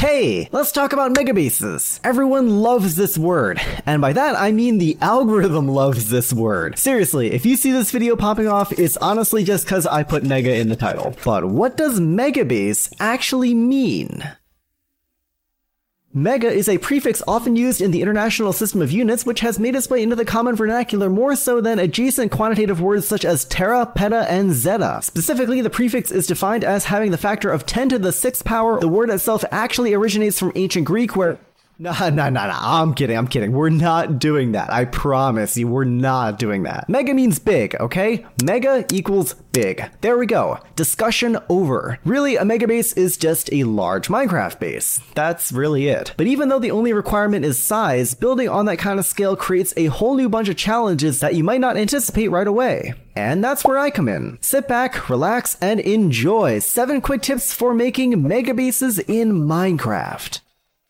Hey, let's talk about megabases. Everyone loves this word, and by that I mean the algorithm loves this word. Seriously, if you see this video popping off, it's honestly just because I put mega in the title. But what does megabase actually mean? Mega is a prefix often used in the International System of Units, which has made its way into the common vernacular more so than adjacent quantitative words such as tera, peta, and zetta. Specifically, the prefix is defined as having the factor of 10 to the 6th power. The word itself actually originates from ancient Greek, where No, I'm kidding. We're not doing that. I promise you, we're not doing that. Mega means big, okay? Mega equals big. There we go. Discussion over. Really, a megabase is just a large Minecraft base. That's really it. But even though the only requirement is size, building on that kind of scale creates a whole new bunch of challenges that you might not anticipate right away. And that's where I come in. Sit back, relax, and enjoy 7 quick tips for making megabases in Minecraft.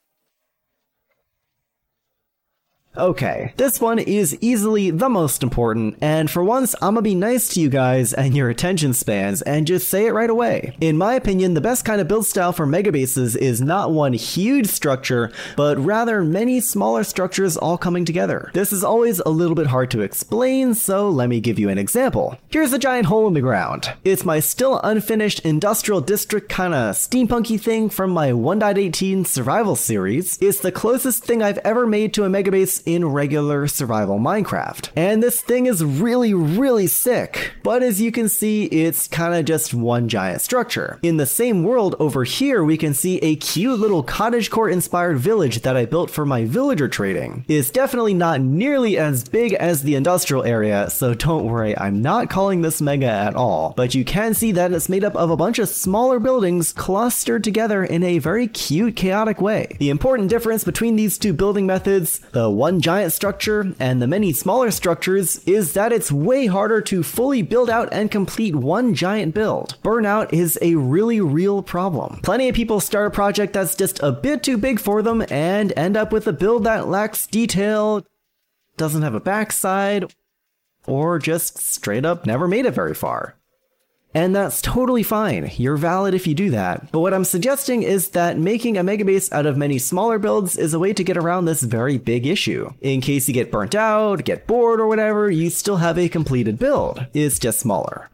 Okay, this one is easily the most important, and for once, I'm gonna be nice to you guys and your attention spans and just say it right away. In my opinion, the best kind of build style for megabases is not one huge structure, but rather many smaller structures all coming together. This is always a little bit hard to explain, so let me give you an example. Here's a giant hole in the ground. It's my still unfinished industrial district kinda steampunky thing from my 1.18 survival series. It's the closest thing I've ever made to a megabase in regular survival Minecraft. And this thing is really sick. But as you can see, it's kinda just one giant structure. In the same world over here, we can see a cute little cottagecore inspired village that I built for my villager trading. It's definitely not nearly as big as the industrial area, so don't worry, I'm not calling this mega at all. But you can see that it's made up of a bunch of smaller buildings clustered together in a very cute, chaotic way. The important difference between these two building methods, the one giant structure and the many smaller structures, is that it's way harder to fully build out and complete one giant build. Burnout is a really real problem. Plenty of people start a project that's just a bit too big for them and end up with a build that lacks detail, doesn't have a backside, or just straight up never made it very far. And that's totally fine, you're valid if you do that. But what I'm suggesting is that making a megabase out of many smaller builds is a way to get around this very big issue. In case you get burnt out, get bored or whatever, you still have a completed build. It's just smaller.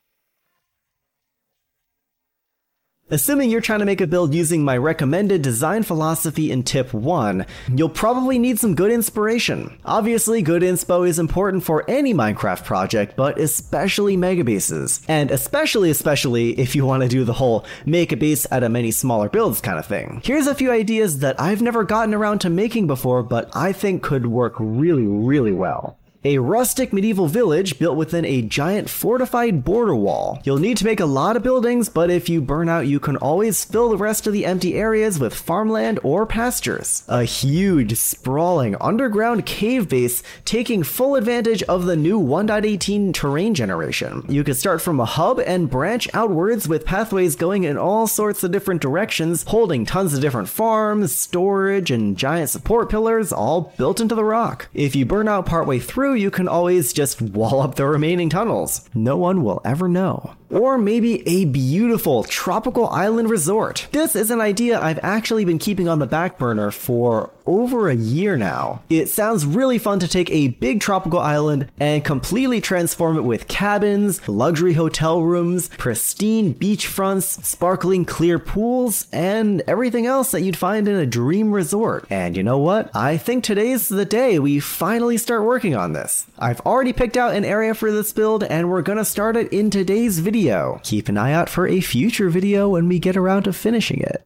Assuming you're trying to make a build using my recommended design philosophy in tip 1, you'll probably need some good inspiration. Obviously, good inspo is important for any Minecraft project, but especially megabases. And especially if you want to do the whole make a base out of many smaller builds kind of thing. Here's a few ideas that I've never gotten around to making before, but I think could work really well. A rustic medieval village built within a giant fortified border wall. You'll need to make a lot of buildings, but if you burn out, you can always fill the rest of the empty areas with farmland or pastures. A huge, sprawling underground cave base taking full advantage of the new 1.18 terrain generation. You could start from a hub and branch outwards with pathways going in all sorts of different directions, holding tons of different farms, storage, and giant support pillars all built into the rock. If you burn out partway through, you can always just wall up the remaining tunnels. No one will ever know. Or maybe a beautiful tropical island resort. This is an idea I've actually been keeping on the back burner for over a year now. It sounds really fun to take a big tropical island and completely transform it with cabins, luxury hotel rooms, pristine beachfronts, sparkling clear pools, and everything else that you'd find in a dream resort. And you know what? I think today's the day we finally start working on this. I've already picked out an area for this build, and we're gonna start it in today's video. Keep an eye out for a future video when we get around to finishing it.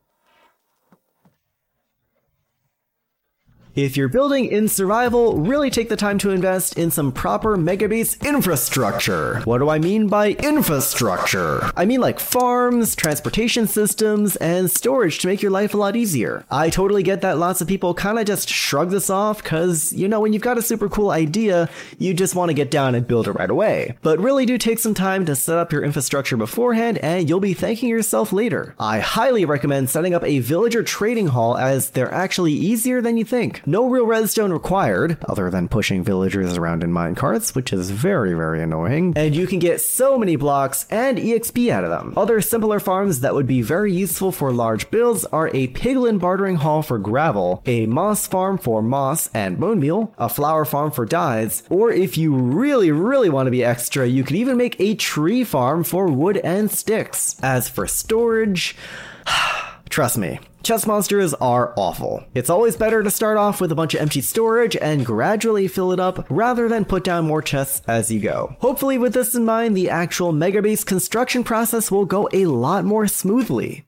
If you're building in survival, really take the time to invest in some proper megabase infrastructure. What do I mean by infrastructure? I mean like farms, transportation systems, and storage to make your life a lot easier. I totally get that lots of people kind of just shrug this off because, you know, when you've got a super cool idea, you just want to get down and build it right away. But really do take some time to set up your infrastructure beforehand and you'll be thanking yourself later. I highly recommend setting up a villager trading hall as they're actually easier than you think. No real redstone required, other than pushing villagers around in minecarts, which is very, very annoying, and you can get so many blocks and EXP out of them. Other simpler farms that would be very useful for large builds are a piglin bartering hall for gravel, a moss farm for moss and bone meal, a flower farm for dyes, or if you really want to be extra, you could even make a tree farm for wood and sticks. As for storage, trust me, chest monsters are awful. It's always better to start off with a bunch of empty storage and gradually fill it up rather than put down more chests as you go. Hopefully with this in mind, the actual mega base construction process will go a lot more smoothly.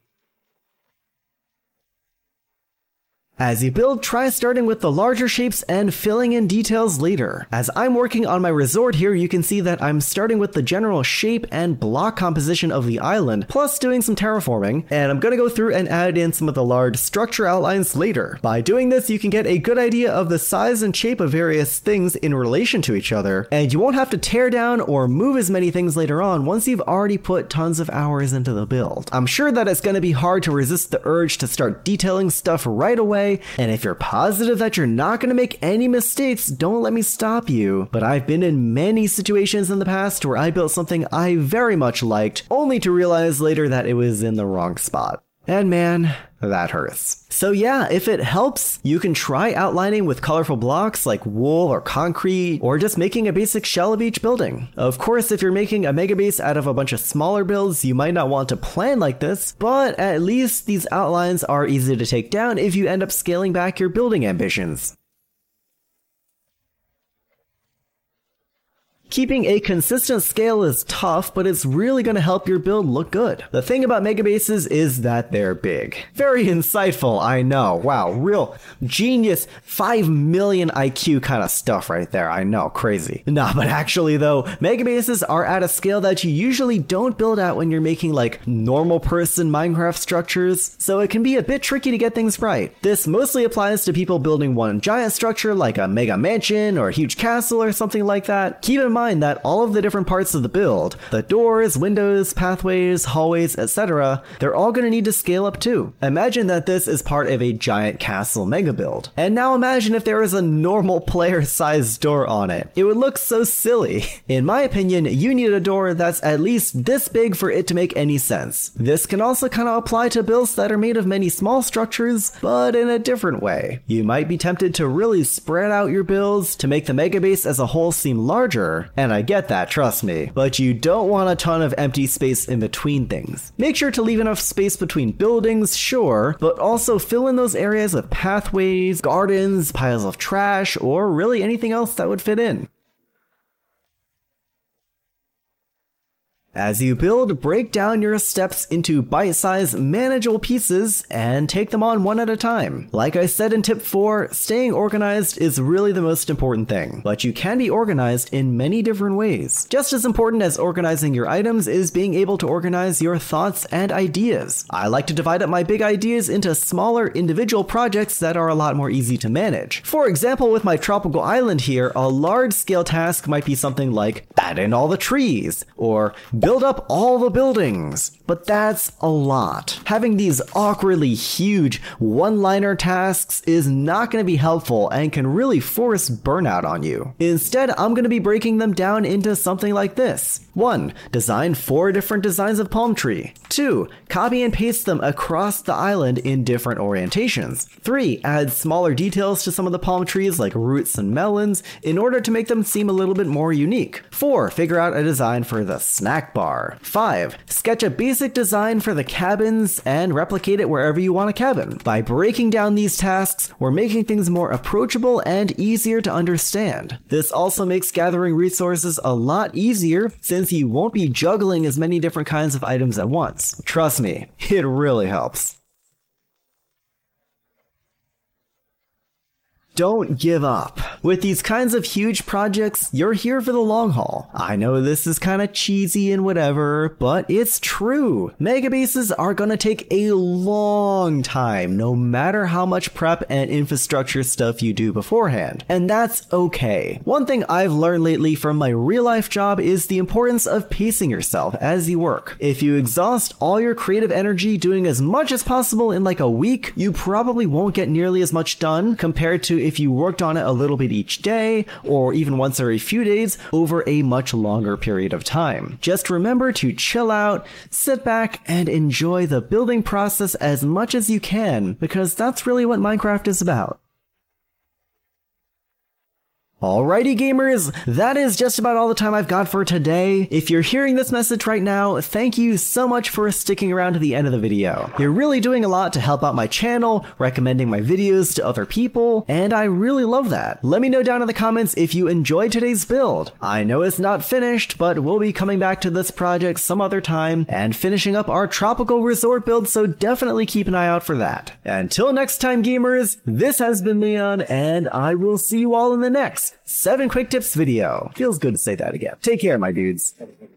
As you build, try starting with the larger shapes and filling in details later. As I'm working on my resort here, you can see that I'm starting with the general shape and block composition of the island, plus doing some terraforming, and I'm gonna go through and add in some of the large structure outlines later. By doing this, you can get a good idea of the size and shape of various things in relation to each other, and you won't have to tear down or move as many things later on once you've already put tons of hours into the build. I'm sure that it's gonna be hard to resist the urge to start detailing stuff right away, and if you're positive that you're not going to make any mistakes, don't let me stop you. But I've been in many situations in the past where I built something I very much liked, only to realize later that it was in the wrong spot. And man, that hurts. So yeah, if it helps, you can try outlining with colorful blocks like wool or concrete, or just making a basic shell of each building. Of course, if you're making a mega base out of a bunch of smaller builds, you might not want to plan like this, but at least these outlines are easy to take down if you end up scaling back your building ambitions. Keeping a consistent scale is tough, but it's really going to help your build look good. The thing about mega bases is that they're big. Very insightful, I know. Wow, real genius, 5 million IQ kind of stuff right there. I know, crazy. Nah, but actually though, mega bases are at a scale that you usually don't build at when you're making like normal person Minecraft structures, so it can be a bit tricky to get things right. This mostly applies to people building one giant structure like a mega mansion or a huge castle or something like that. Keep in mind that all of the different parts of the build, the doors, windows, pathways, hallways, etc., they're all going to need to scale up too. Imagine that this is part of a giant castle mega build. And now imagine if there was a normal player-sized door on it. It would look so silly. In my opinion, you need a door that's at least this big for it to make any sense. This can also kind of apply to builds that are made of many small structures, but in a different way. You might be tempted to really spread out your builds to make the mega base as a whole seem larger, and I get that, trust me, but you don't want a ton of empty space in between things. Make sure to leave enough space between buildings, sure, but also fill in those areas with pathways, gardens, piles of trash, or really anything else that would fit in. As you build, break down your steps into bite-sized, manageable pieces and take them on one at a time. Like I said in tip 4, staying organized is really the most important thing, but you can be organized in many different ways. Just as important as organizing your items is being able to organize your thoughts and ideas. I like to divide up my big ideas into smaller individual projects that are a lot more easy to manage. For example, with my tropical island here, a large-scale task might be something like add in all the trees, or build up all the buildings. But that's a lot. Having these awkwardly huge one-liner tasks is not going to be helpful and can really force burnout on you. Instead, I'm going to be breaking them down into something like this. 1. Design 4 different designs of palm tree. 2. Copy and paste them across the island in different orientations. 3. Add smaller details to some of the palm trees like roots and melons in order to make them seem a little bit more unique. 4. Figure out a design for the snack bar. 5. Sketch a basic design for the cabins and replicate it wherever you want a cabin. By breaking down these tasks, we're making things more approachable and easier to understand. This also makes gathering resources a lot easier since you won't be juggling as many different kinds of items at once. Trust me, it really helps. Don't give up. With these kinds of huge projects, you're here for the long haul. I know this is kind of cheesy and whatever, but it's true. Mega bases are gonna take a long time, no matter how much prep and infrastructure stuff you do beforehand. And that's okay. One thing I've learned lately from my real life job is the importance of pacing yourself as you work. If you exhaust all your creative energy doing as much as possible in like a week, you probably won't get nearly as much done compared to if you worked on it a little bit each day, or even once every few days over a much longer period of time. Just remember to chill out, sit back, and enjoy the building process as much as you can, because that's really what Minecraft is about. Alrighty gamers, that is just about all the time I've got for today. If you're hearing this message right now, thank you so much for sticking around to the end of the video. You're really doing a lot to help out my channel, recommending my videos to other people, and I really love that. Let me know down in the comments if you enjoyed today's build. I know it's not finished, but we'll be coming back to this project some other time and finishing up our tropical resort build, so definitely keep an eye out for that. Until next time gamers, this has been Leon, and I will see you all in the next 7 Quick Tips video. Feels good to say that again. Take care, my dudes.